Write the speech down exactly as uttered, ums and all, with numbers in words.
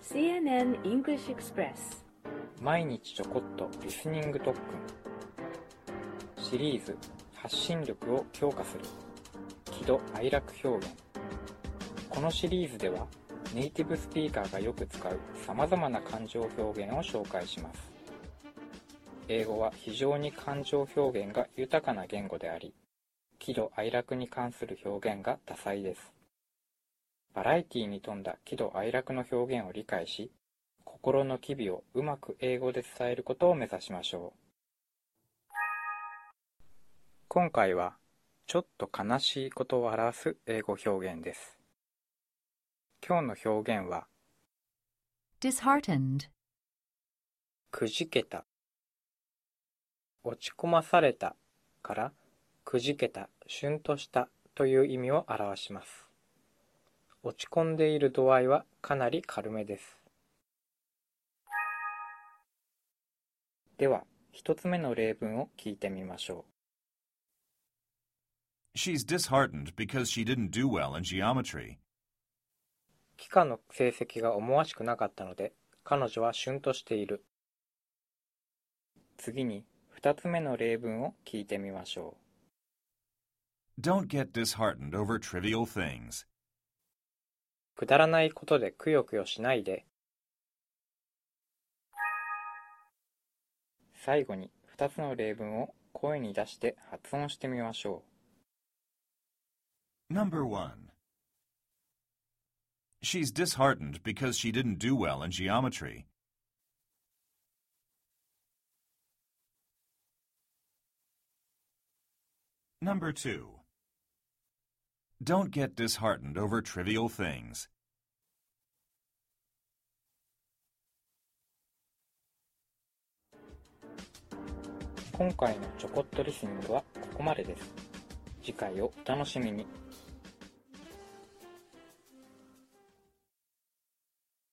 シーエヌエヌ English Express 毎日ちょこっとリスニング特訓シリーズ発信力を強化する喜怒哀楽表現。このシリーズではネイティブスピーカーがよく使うさまざまな感情表現を紹介します。英語は非常に感情表現が豊かな言語であり、喜怒哀楽に関する表現が多彩です。バラエティに富んだ喜怒哀楽の表現を理解し、心の機微をうまく英語で伝えることを目指しましょう。今回は、ちょっと悲しいことを表す英語表現です。今日の表現は、 disheartened くじけた、落ち込まされたから、くじけた、しゅんとしたという意味を表します。落ち込んでいる度合いはかなり軽めです。では、一つ目の例文を聞いてみましょう。She's disheartened because she didn't do well in geometry. 幾何の成績が思わしくなかったので、彼女はしゅんとしている。次に、二つ目の例文を聞いてみましょう。Don't get disheartened over trivial things. くだらないことでくよくよしないで。最後に二つの例文を声に出して発音してみましょう。Number one. She's disheartened because she didn't do well in geometry. Number two. Don't get disheartened over trivial things. 今回のちょこっとリスニングはここまでです。次回をお楽しみに。